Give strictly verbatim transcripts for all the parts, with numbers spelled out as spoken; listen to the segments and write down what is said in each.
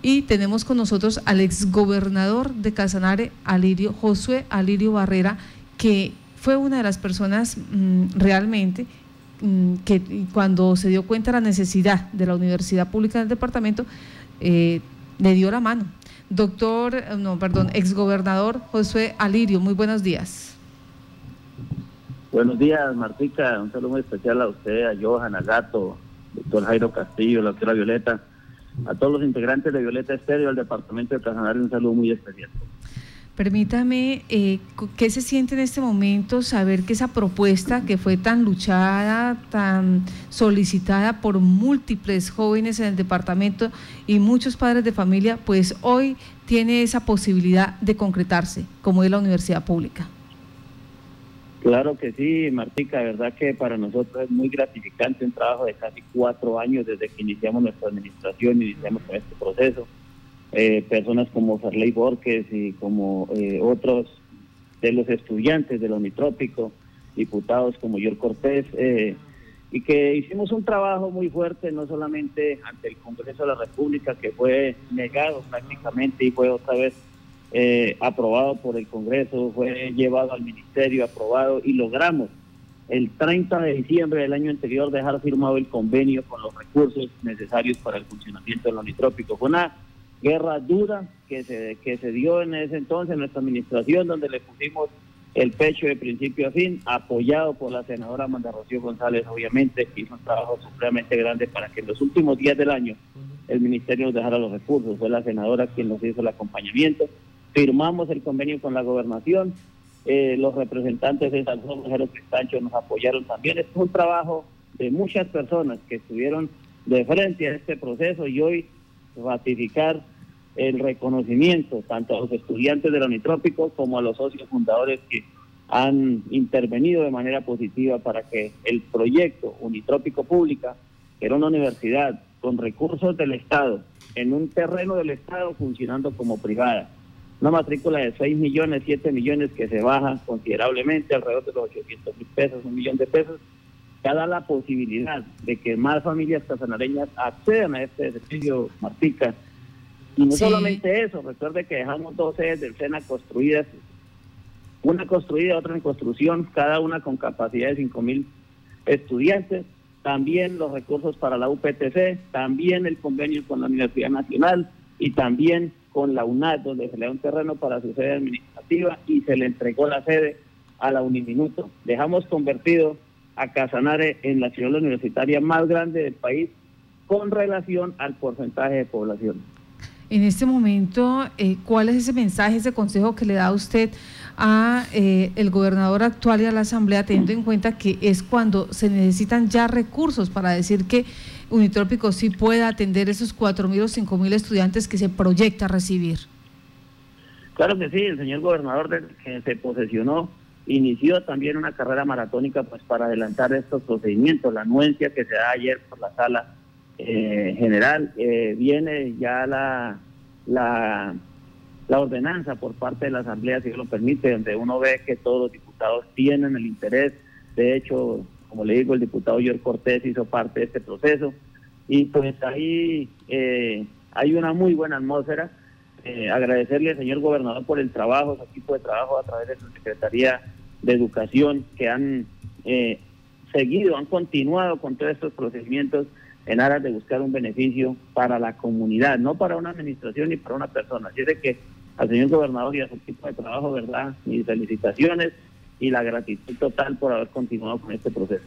y tenemos con nosotros al exgobernador de Casanare, Alirio, Josué Alirio Barrera, que fue una de las personas mmm, realmente mmm, que cuando se dio cuenta de la necesidad de la universidad pública del departamento, eh, le dio la mano. Doctor, no, perdón, exgobernador Josué Alirio, muy buenos días. Buenos días, Martica, un saludo muy especial a usted, a Johan, a Gato, doctor Jairo Castillo, la doctora Violeta, a todos los integrantes de Violeta Estéreo, al departamento de Casanare, un saludo muy especial. Permítame, eh, ¿qué se siente en este momento saber que esa propuesta que fue tan luchada, tan solicitada por múltiples jóvenes en el departamento y muchos padres de familia, pues hoy tiene esa posibilidad de concretarse, como es la universidad pública? Claro que sí, Martica, de verdad que para nosotros es muy gratificante, un trabajo de casi cuatro años desde que iniciamos nuestra administración, iniciamos con este proceso. Eh, personas como Farley Borges y como eh, otros de los estudiantes del Unitrópico, diputados como Yor Cortés, eh, y que hicimos un trabajo muy fuerte, no solamente ante el Congreso de la República, que fue negado prácticamente y fue otra vez Eh, aprobado por el Congreso, fue llevado al Ministerio, aprobado, y logramos el treinta de diciembre del año anterior dejar firmado el convenio con los recursos necesarios para el funcionamiento del Unitrópico. Fue una guerra dura que se, que se dio en ese entonces en nuestra administración, donde le pusimos el pecho de principio a fin, apoyado por la senadora Amanda Rocío González, obviamente, que hizo un trabajo supremamente grande para que en los últimos días del año el Ministerio nos dejara los recursos. Fue la senadora quien nos hizo el acompañamiento. Firmamos el convenio con la gobernación, eh, los representantes de San Juan Rogero Cristancho nos apoyaron también. Este es un trabajo de muchas personas que estuvieron de frente a este proceso, y hoy ratificar el reconocimiento tanto a los estudiantes del Unitrópico como a los socios fundadores que han intervenido de manera positiva para que el proyecto Unitrópico Pública, que era una universidad con recursos del Estado, en un terreno del Estado funcionando como privada, una matrícula de seis millones, siete millones, que se baja considerablemente, alrededor de los ochocientos mil pesos, un millón de pesos, que da la posibilidad de que más familias casanareñas accedan a este servicio, Martica. Y no sí. solamente eso, recuerde que dejamos dos sedes del SENA construidas, una construida, otra en construcción, cada una con capacidad de cinco mil estudiantes, también los recursos para la U P T C, también el convenio con la Universidad Nacional y también con la UNAD, donde se le da un terreno para su sede administrativa y se le entregó la sede a la Uniminuto. Dejamos convertido a Casanare en la ciudad universitaria más grande del país con relación al porcentaje de población. En este momento, eh, ¿cuál es ese mensaje, ese consejo que le da usted a eh, el gobernador actual y a la Asamblea, teniendo en cuenta que es cuando se necesitan ya recursos para decir que Unitrópico sí pueda atender esos cuatro mil o cinco mil estudiantes que se proyecta recibir? Claro que sí, el señor gobernador, desde que se posesionó, inició también una carrera maratónica pues para adelantar estos procedimientos. La anuencia que se da ayer por la sala eh, general, eh, viene ya la, la, la ordenanza por parte de la Asamblea, si lo permite, donde uno ve que todos los diputados tienen el interés. De hecho, como le digo, el diputado Yor Cortés hizo parte de este proceso, y pues ahí eh, hay una muy buena atmósfera. Eh, agradecerle al señor gobernador por el trabajo, su equipo de trabajo a través de su Secretaría de Educación, que han eh, seguido, han continuado con todos estos procedimientos en aras de buscar un beneficio para la comunidad, no para una administración ni para una persona. Así de que al señor gobernador y a su equipo de trabajo, verdad, mis felicitaciones y la gratitud total por haber continuado con este proceso.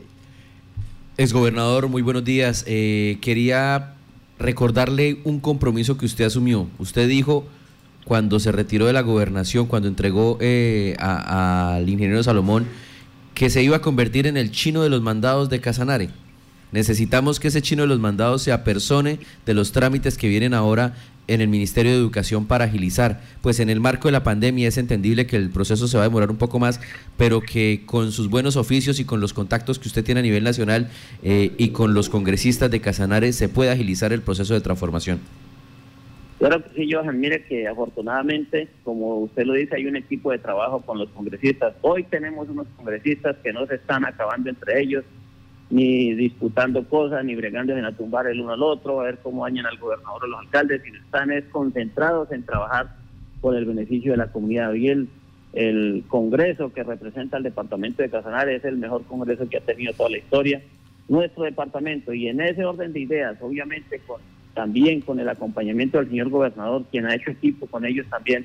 Exgobernador, muy buenos días. Eh, quería recordarle un compromiso que usted asumió. Usted dijo, cuando se retiró de la gobernación, cuando entregó eh, al ingeniero Salomón, que se iba a convertir en el chino de los mandados de Casanare. Necesitamos que ese chino de los mandados se apersone de los trámites que vienen ahora en el Ministerio de Educación para agilizar. Pues en el marco de la pandemia es entendible que el proceso se va a demorar un poco más, pero que con sus buenos oficios y con los contactos que usted tiene a nivel nacional eh, y con los congresistas de Casanare se puede agilizar el proceso de transformación. Claro que sí, Johan, mire que afortunadamente, como usted lo dice, hay un equipo de trabajo con los congresistas. Hoy tenemos unos congresistas que no se están acabando entre ellos, ni disputando cosas, ni bregándose a tumbar el uno al otro, a ver cómo dañan al gobernador o los alcaldes, sino están es concentrados en trabajar por el beneficio de la comunidad. Y el, el Congreso que representa al departamento de Casanare es el mejor Congreso que ha tenido toda la historia, nuestro departamento, y en ese orden de ideas, obviamente con también con el acompañamiento del señor gobernador, quien ha hecho equipo con ellos también,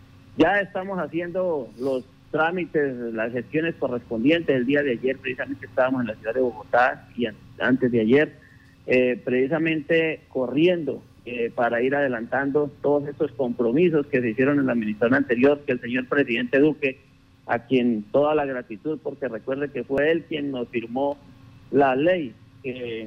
ya estamos haciendo los trámites, las gestiones correspondientes. El día de ayer precisamente estábamos en la ciudad de Bogotá y antes de ayer eh, precisamente corriendo eh, para ir adelantando todos estos compromisos que se hicieron en la administración anterior, que el señor presidente Duque, a quien toda la gratitud, porque recuerde que fue él quien nos firmó la ley que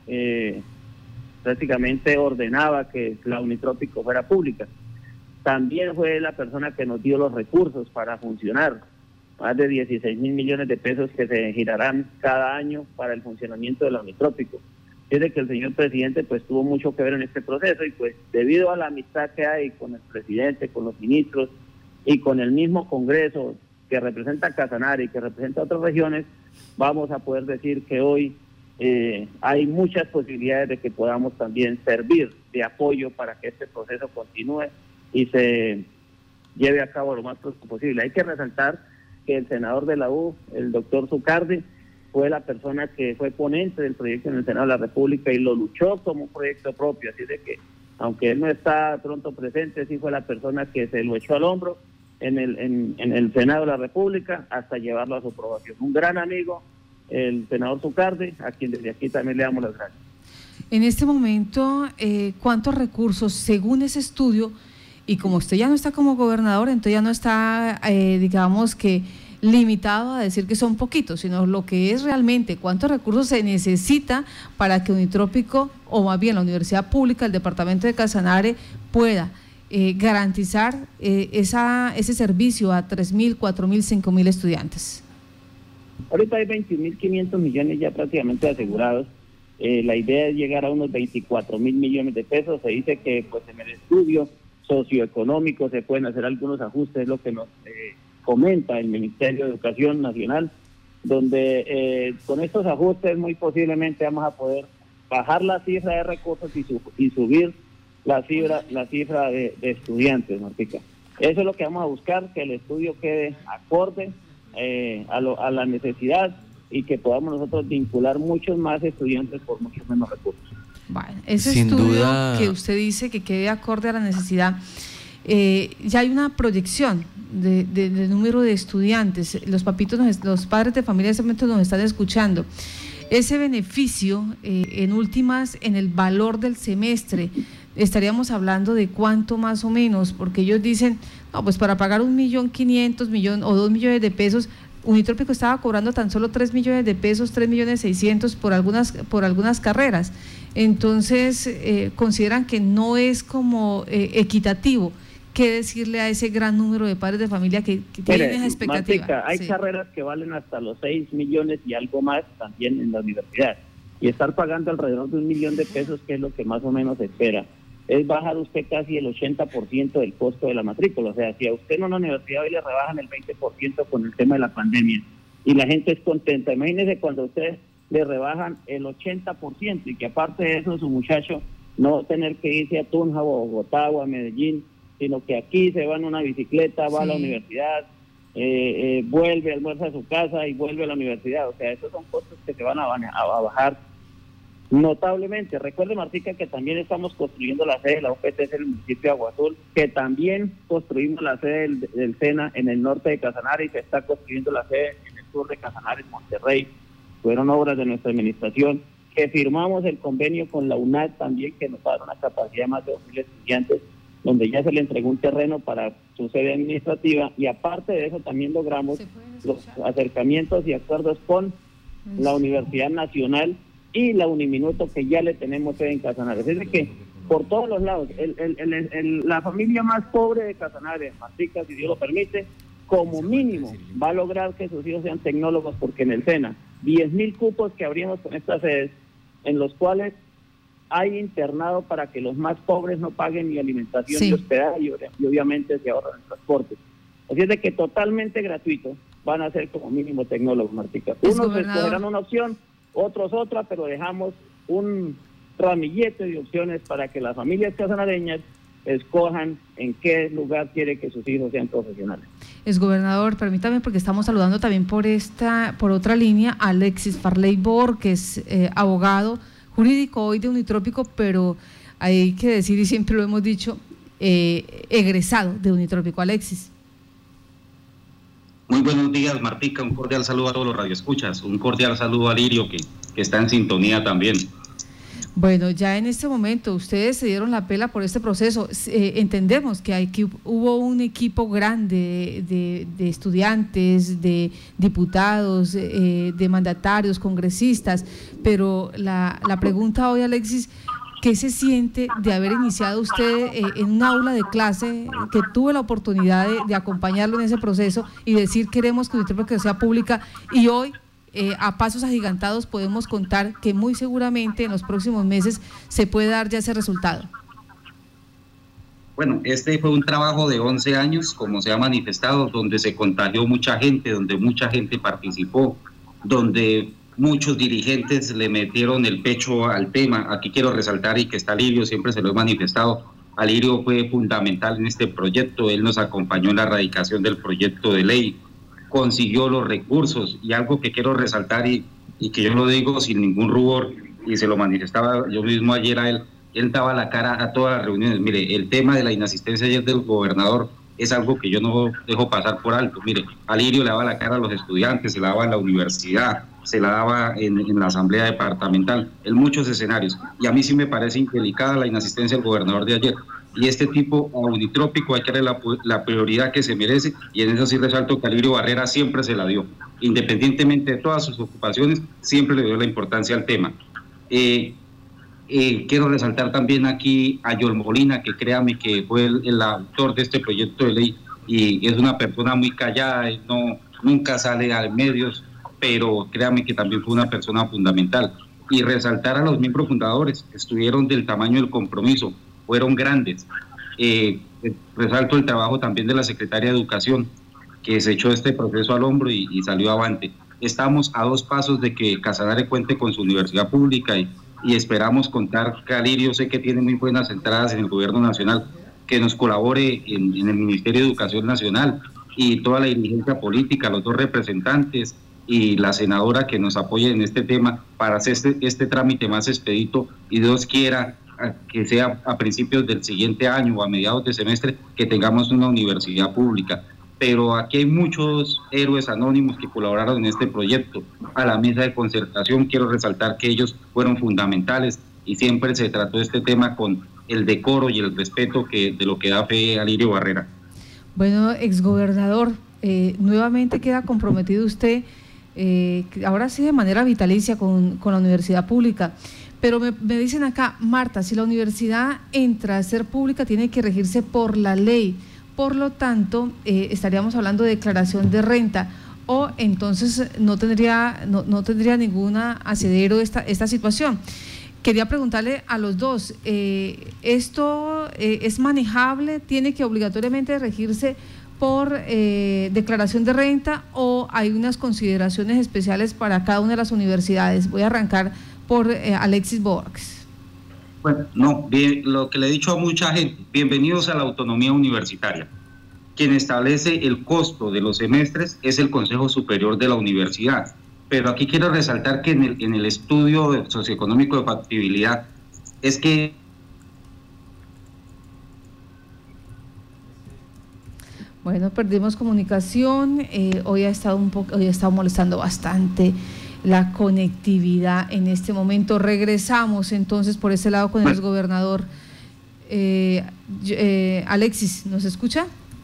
eh, prácticamente ordenaba que la Unitrópico fuera pública. También fue la persona que nos dio los recursos para funcionar, más de dieciséis mil millones de pesos que se girarán cada año para el funcionamiento de la Unitrópico. Desde que el señor presidente pues tuvo mucho que ver en este proceso, y pues debido a la amistad que hay con el presidente, con los ministros y con el mismo Congreso que representa a Casanare y que representa a otras regiones, vamos a poder decir que hoy eh, hay muchas posibilidades de que podamos también servir de apoyo para que este proceso continúe y se lleve a cabo lo más pronto posible. Hay que resaltar que el senador de la U, el doctor Zucardi, fue la persona que fue ponente del proyecto en el Senado de la República y lo luchó como un proyecto propio, así de que, aunque él no está pronto presente, sí fue la persona que se lo echó al hombro en el, en, en el Senado de la República hasta llevarlo a su aprobación. Un gran amigo, el senador Zucardi, a quien desde aquí también le damos las gracias. En este momento, eh, ¿cuántos recursos, según ese estudio, y como usted ya no está como gobernador, entonces ya no está, eh, digamos que, limitado a decir que son poquitos, sino lo que es realmente cuántos recursos se necesita para que Unitrópico, o más bien la Universidad Pública, el departamento de Casanare, pueda eh, garantizar eh, esa, ese servicio a tres mil, cuatro mil, cinco mil estudiantes? Ahorita hay veintiún mil quinientos millones ya prácticamente asegurados. Eh, la idea es llegar a unos veinticuatro mil millones de pesos. Se dice que pues en el estudio socioeconómico se pueden hacer algunos ajustes, es lo que nos eh, comenta el Ministerio de Educación Nacional, donde eh, con estos ajustes muy posiblemente vamos a poder bajar la cifra de recursos y, su, y subir la cifra, la cifra de, de estudiantes, Martica. Eso es lo que vamos a buscar, que el estudio quede acorde eh, a, lo, a la necesidad y que podamos nosotros vincular muchos más estudiantes por muchos menos recursos. Bueno, ese Sin estudio duda, que usted dice que quede acorde a la necesidad, eh, ya hay una proyección de, de, de número de estudiantes. Los papitos, nos, los padres de familia en este momento nos están escuchando. Ese beneficio, eh, en últimas, en el valor del semestre, estaríamos hablando de cuánto más o menos, porque ellos dicen, no, pues para pagar un millón quinientos millón o dos millones de pesos, Unitrópico estaba cobrando tan solo tres millones de pesos, tres millones seiscientos por algunas, por algunas carreras. Entonces, eh, consideran que no es como eh, equitativo. ¿Qué decirle a ese gran número de padres de familia que, que tienen esa expectativa? Martica, hay sí. carreras que valen hasta los seis millones y algo más también en la universidad. Y estar pagando alrededor de un millón de pesos, que es lo que más o menos se espera, es bajar usted casi el ochenta por ciento del costo de la matrícula. O sea, si a usted en una universidad hoy le rebajan el veinte por ciento con el tema de la pandemia y la gente es contenta, imagínese cuando a usted le rebajan el ochenta por ciento y que aparte de eso su muchacho no va a tener que irse a Tunja o a Bogotá o a Medellín, sino que aquí se va en una bicicleta, va sí. a la universidad, eh, eh, vuelve, almuerza a su casa y vuelve a la universidad. O sea, esos son costos que se van a, a, a bajar notablemente. Recuerde, Martica, que también estamos construyendo la sede de la U P T C en el municipio de Agua Azul, que también construimos la sede del, del SENA en el norte de Casanare y se está construyendo la sede en el sur de Casanare, en Monterrey. Fueron obras de nuestra administración, que firmamos el convenio con la UNAD también, que nos va a dar una capacidad de más de dos mil estudiantes, donde ya se le entregó un terreno para su sede administrativa, y aparte de eso también logramos los acercamientos y acuerdos con la Universidad Nacional y la Uniminuto, que ya le tenemos sede en Casanare. Es decir, que por todos los lados, el, el, el, el, la familia más pobre de Casanare, Martica, si Dios lo permite, como mínimo va a lograr que sus hijos sean tecnólogos, porque en el SENA, diez mil cupos que abrimos con estas sedes, en los cuales hay internado para que los más pobres no paguen ni alimentación sí. ni hospedaje, y, y obviamente se ahorran el transporte. Así es de que totalmente gratuito van a ser como mínimo tecnólogos, Martica. Unos escogerán una opción otros otra, pero dejamos un ramillete de opciones para que las familias casanareñas escojan en qué lugar quiere que sus hijos sean profesionales. Exgobernador, permítame, porque estamos saludando también por esta, por otra línea, a Alexis Farley Bor, que es eh, abogado jurídico hoy de Unitrópico, pero hay que decir, y siempre lo hemos dicho, eh, egresado de Unitrópico. Alexis. Muy buenos días, Martica, un cordial saludo a todos los radioescuchas, un cordial saludo a Lirio, que, que está en sintonía también. Bueno, ya en este momento ustedes se dieron la pela por este proceso. Eh, entendemos que, hay, que hubo un equipo grande de, de estudiantes, de diputados, eh, de mandatarios, congresistas, pero la, la pregunta hoy, Alexis, ¿qué se siente de haber iniciado usted eh, en un aula de clase, que tuve la oportunidad de, de acompañarlo en ese proceso y decir queremos que Unitrópico sea pública, y hoy Eh, a pasos agigantados podemos contar que muy seguramente en los próximos meses se puede dar ya ese resultado? Bueno, este fue un trabajo de once años, como se ha manifestado, donde se contagió mucha gente, donde mucha gente participó, donde muchos dirigentes le metieron el pecho al tema. Aquí quiero resaltar, y que está Lirio, siempre se lo he manifestado, Alirio fue fundamental en este proyecto, él nos acompañó en la radicación del proyecto de ley, consiguió los recursos, y algo que quiero resaltar y, y que yo lo digo sin ningún rubor, y se lo manifestaba yo mismo ayer a él, él daba la cara a todas las reuniones. Mire, el tema de la inasistencia ayer del gobernador es algo que yo no dejo pasar por alto. Mire, Alirio le daba la cara a los estudiantes, se la daba en la universidad, se la daba en, en la asamblea departamental, en muchos escenarios, y a mí sí me parece indelicada la inasistencia del gobernador de ayer. Y este tipo a Unitrópico hay que darle la, la prioridad que se merece, y en eso sí resalto que Alirio Barrera siempre se la dio, independientemente de todas sus ocupaciones, siempre le dio la importancia al tema. Eh, eh, quiero resaltar también aquí a Yol Molina, que créame que fue el, el autor de este proyecto de ley, y es una persona muy callada, no, nunca sale a medios, pero créame que también fue una persona fundamental. Y resaltar a los miembros fundadores, que estuvieron del tamaño del compromiso, fueron grandes. Eh, resalto el trabajo también de la secretaria de Educación, que se echó este proceso al hombro y, y salió avante. Estamos a dos pasos de que Casanare cuente con su universidad pública, y, y esperamos contar, que Alirio sé que tiene muy buenas entradas en el gobierno nacional, que nos colabore en, en el Ministerio de Educación Nacional, y toda la dirigencia política, los dos representantes y la senadora que nos apoye en este tema para hacer este, este trámite más expedito, y Dios quiera que sea a principios del siguiente año o a mediados de semestre que tengamos una universidad pública. Pero aquí hay muchos héroes anónimos que colaboraron en este proyecto. A la mesa de concertación quiero resaltar que ellos fueron fundamentales, y siempre se trató este tema con el decoro y el respeto que de lo que da fe Alirio Barrera. Bueno, exgobernador, eh, nuevamente queda comprometido usted, eh, ahora sí de manera vitalicia, con, con la universidad pública. Pero me, me dicen acá, Marta, si la universidad entra a ser pública, tiene que regirse por la ley. Por lo tanto, eh, estaríamos hablando de declaración de renta, o entonces no tendría, no, no tendría ninguna asidero esta, esta situación. Quería preguntarle a los dos, eh, ¿esto eh, es manejable? ¿Tiene que obligatoriamente regirse por eh, declaración de renta, o hay unas consideraciones especiales para cada una de las universidades? Voy a arrancar por eh, Alexis Borges. Bueno, no, bien, lo que le he dicho a mucha gente, bienvenidos a la autonomía universitaria. Quien establece el costo de los semestres es el Consejo Superior de la Universidad, pero aquí quiero resaltar que en el, en el estudio socioeconómico de factibilidad es que Bueno, perdimos comunicación, eh, hoy ha estado un poco, hoy ha estado molestando bastante la conectividad en este momento. Regresamos entonces por ese lado con el exgobernador. Eh, eh, Alexis, ¿nos escucha?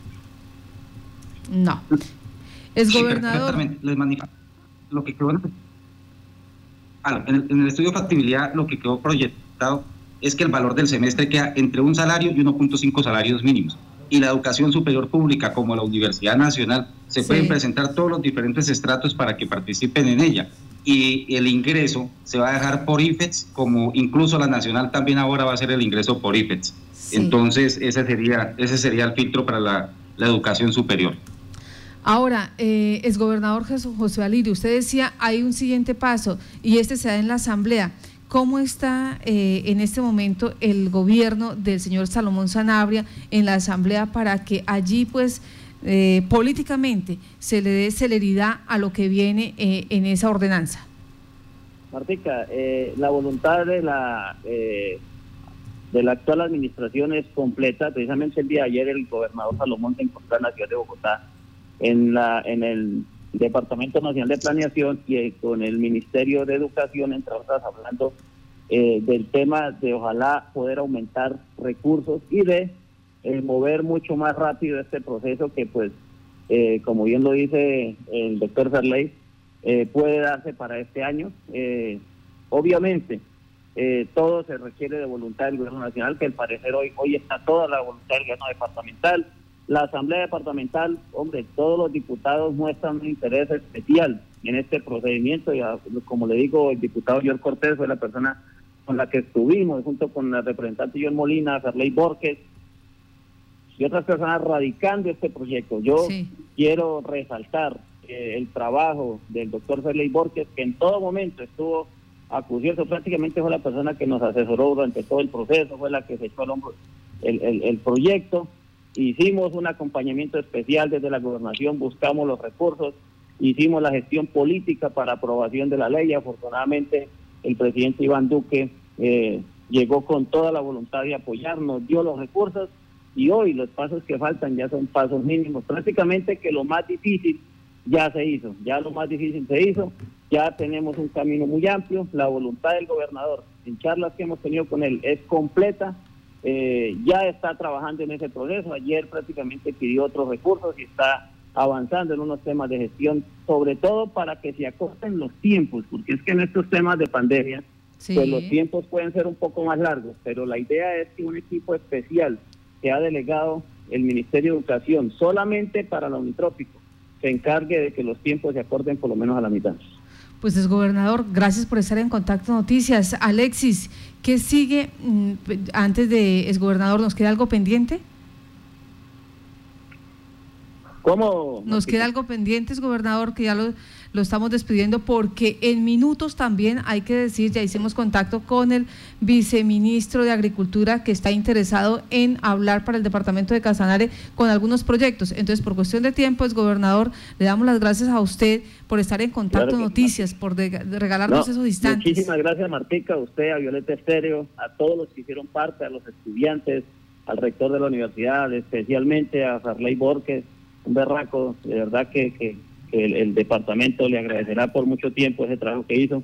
No. Exgobernador. Sí, les manifiesto lo que quedó en el, en el estudio de factibilidad, lo que quedó proyectado es que el valor del semestre queda entre un salario y uno punto cinco salarios mínimos. Y la educación superior pública, como la Universidad Nacional, se sí. pueden presentar todos los diferentes estratos para que participen en ella. Y el ingreso se va a dejar por I F E T S, como incluso la Nacional también ahora va a hacer el ingreso por I F E T S. Sí. Entonces, ese sería, ese sería el filtro para la, la educación superior. Ahora, eh, exgobernador José Alirio, usted decía, hay un siguiente paso y este se da en la Asamblea. ¿Cómo está eh, en este momento el gobierno del señor Salomón Sanabria en la Asamblea para que allí, pues, eh, políticamente se le dé celeridad a lo que viene eh, en esa ordenanza? Martica, eh, la voluntad de la eh, de la actual administración es completa. Precisamente el día de ayer el gobernador Salomón se encontró en la ciudad de Bogotá, en la en el Departamento Nacional de Planeación y eh, con el Ministerio de Educación, entre otras, hablando eh, del tema de ojalá poder aumentar recursos y de eh, mover mucho más rápido este proceso que, pues, eh, como bien lo dice el doctor Ferley, eh, puede darse para este año. Eh, obviamente, eh, todo se requiere de voluntad del Gobierno Nacional, que al parecer hoy, hoy está toda la voluntad del Gobierno Departamental. La Asamblea Departamental, hombre, todos los diputados muestran un interés especial en este procedimiento, y como le digo, el diputado George Cortés fue la persona con la que estuvimos, junto con la representante John Molina, Ferley Borges y otras personas radicando este proyecto. Yo sí quiero resaltar eh, el trabajo del doctor Ferley Borges, que en todo momento estuvo acusado, prácticamente fue la persona que nos asesoró durante todo el proceso, fue la que se echó al hombro el, el, el proyecto. Hicimos un acompañamiento especial desde la gobernación, buscamos los recursos, hicimos la gestión política para aprobación de la ley. Afortunadamente el presidente Iván Duque eh, llegó con toda la voluntad de apoyarnos, dio los recursos, y hoy los pasos que faltan ya son pasos mínimos. Prácticamente que lo más difícil ya se hizo, ya lo más difícil se hizo, ya tenemos un camino muy amplio. La voluntad del gobernador, en charlas que hemos tenido con él, es completa. Eh, ya está trabajando en ese proceso. Ayer prácticamente pidió otros recursos y está avanzando en unos temas de gestión, sobre todo para que se acorten los tiempos, porque es que en estos temas de pandemia, sí, pues los tiempos pueden ser un poco más largos, pero la idea es que un equipo especial que ha delegado el Ministerio de Educación solamente para la Unitrópico se encargue de que los tiempos se acorten por lo menos a la mitad. Pues, exgobernador, gracias por estar en Contacto Noticias. Alexis, ¿qué sigue antes de exgobernador? ¿Nos queda algo pendiente? ¿Cómo? Nos queda algo pendiente, exgobernador, que ya lo, lo estamos despidiendo, porque en minutos también hay que decir, ya hicimos contacto con el viceministro de Agricultura, que está interesado en hablar para el departamento de Casanare con algunos proyectos. Entonces, por cuestión de tiempo, exgobernador, le damos las gracias a usted por estar en Contacto claro Noticias, no. por de, de regalarnos no, esos instantes. Muchísimas gracias, Martica, a usted, a Violeta Estéreo, a todos los que hicieron parte, a los estudiantes, al rector de la universidad, especialmente a Ferley Borges, un berraco, de verdad que, que, que el, el departamento le agradecerá por mucho tiempo ese trabajo que hizo,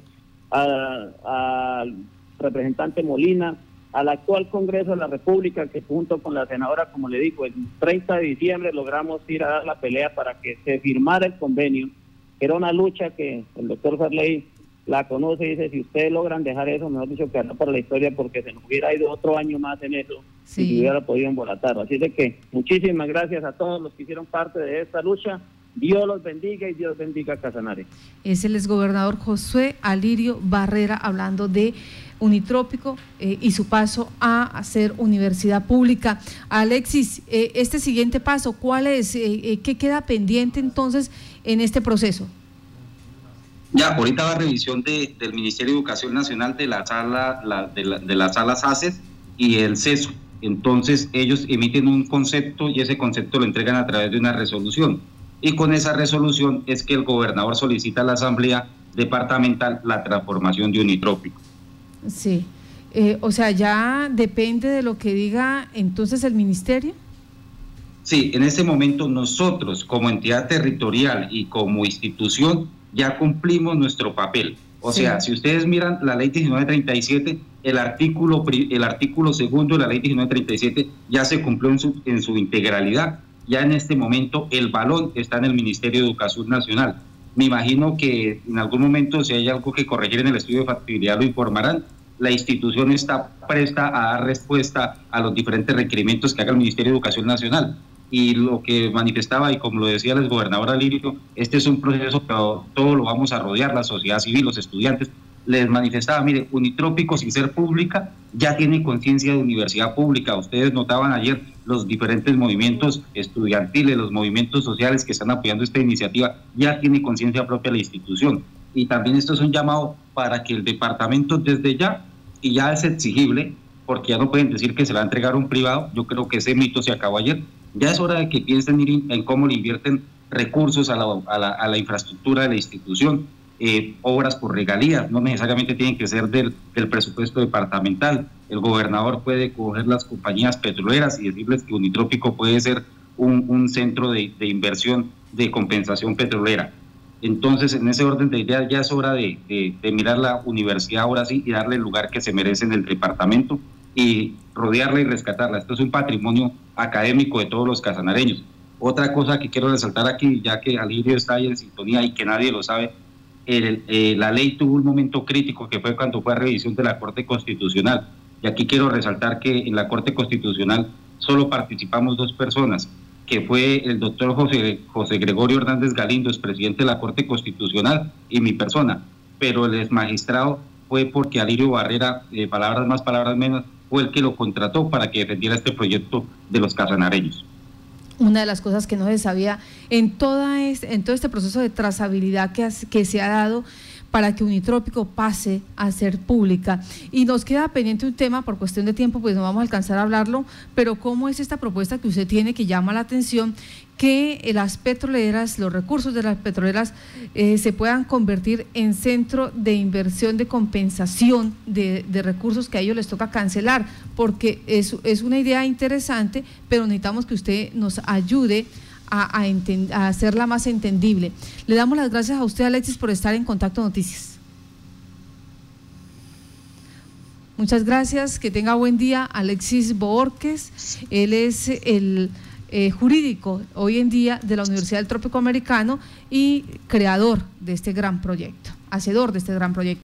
al representante Molina, al actual Congreso de la República, que junto con la senadora, como le digo, el treinta de diciembre logramos ir a dar la pelea para que se firmara el convenio. Era una lucha que el doctor Ferley la conoce y dice, si ustedes logran dejar eso, mejor dicho, que para la historia, porque se nos hubiera ido otro año más en eso, sí, y se hubiera podido embolatar. Así de que muchísimas gracias a todos los que hicieron parte de esta lucha. Dios los bendiga y Dios bendiga a Casanare. Es el exgobernador José Alirio Barrera hablando de Unitrópico eh, y su paso a hacer universidad pública. Alexis, eh, este siguiente paso, ¿cuál es? Eh, eh, ¿Qué queda pendiente entonces en este proceso? Ya, ahorita va revisión de, del Ministerio de Educación Nacional de la sala, la, de, la, de las salas A C E S y el CESO. Entonces ellos emiten un concepto y ese concepto lo entregan a través de una resolución. Y con esa resolución es que el gobernador solicita a la Asamblea Departamental la transformación de Unitrópico. Sí, eh, o sea, ya depende de lo que diga entonces el ministerio. Sí, en este momento nosotros como entidad territorial y como institución ya cumplimos nuestro papel. O sí. sea, si ustedes miran la ley diecinueve treinta y siete, el artículo, el artículo segundo de la ley diecinueve treinta y siete ya se cumplió en su, en su integralidad. Ya en este momento el balón está en el Ministerio de Educación Nacional. Me imagino que en algún momento, si hay algo que corregir en el estudio de factibilidad, lo informarán. La institución está presta a dar respuesta a los diferentes requerimientos que haga el Ministerio de Educación Nacional. Y lo que manifestaba, y como lo decía el exgobernador Alirio, este es un proceso que todo lo vamos a rodear, la sociedad civil, los estudiantes, les manifestaba, mire, Unitrópico, sin ser pública, ya tiene conciencia de universidad pública. Ustedes notaban ayer los diferentes movimientos estudiantiles, los movimientos sociales que están apoyando esta iniciativa, ya tiene conciencia propia de la institución. Y también esto es un llamado para que el departamento desde ya, y ya es exigible, porque ya no pueden decir que se la va a entregar a un privado, yo creo que ese mito se acabó ayer, ya es hora de que piensen ir en cómo le invierten recursos a la, a la, a la infraestructura de la institución, eh, obras por regalías, no necesariamente tienen que ser del, del presupuesto departamental. El gobernador puede coger las compañías petroleras y decirles que Unitrópico puede ser un, un centro de, de inversión de compensación petrolera. Entonces, en ese orden de ideas, ya es hora de, de, de mirar la universidad ahora sí y darle el lugar que se merece en el departamento y rodearla y rescatarla. Esto es un patrimonio académico de todos los casanareños. Otra cosa que quiero resaltar aquí, ya que Alirio está ahí en sintonía y que nadie lo sabe, el, eh, la ley tuvo un momento crítico que fue cuando fue a revisión de la Corte Constitucional. Y aquí quiero resaltar que en la Corte Constitucional solo participamos dos personas, que fue el doctor José, José Gregorio Hernández Galindo, expresidente de la Corte Constitucional, y mi persona, pero el exmagistrado fue porque Alirio Barrera, eh, palabras más, palabras menos, fue el que lo contrató para que defendiera este proyecto de los casanareños. Una de las cosas que no se sabía en, toda este, en todo este proceso de trazabilidad que, has, que se ha dado para que Unitrópico pase a ser pública. Y nos queda pendiente un tema, por cuestión de tiempo, pues no vamos a alcanzar a hablarlo, pero ¿cómo es esta propuesta que usted tiene que llama la atención, que las petroleras, los recursos de las petroleras eh, se puedan convertir en centro de inversión de compensación de, de recursos que a ellos les toca cancelar? Porque es, es una idea interesante, pero necesitamos que usted nos ayude A, a, a hacerla más entendible. Le damos las gracias a usted, Alexis, por estar en Contacto Noticias. Muchas gracias, que tenga buen día. Alexis Bohórquez, él es el eh, jurídico hoy en día de la Universidad del Trópico Americano y creador de este gran proyecto, hacedor de este gran proyecto.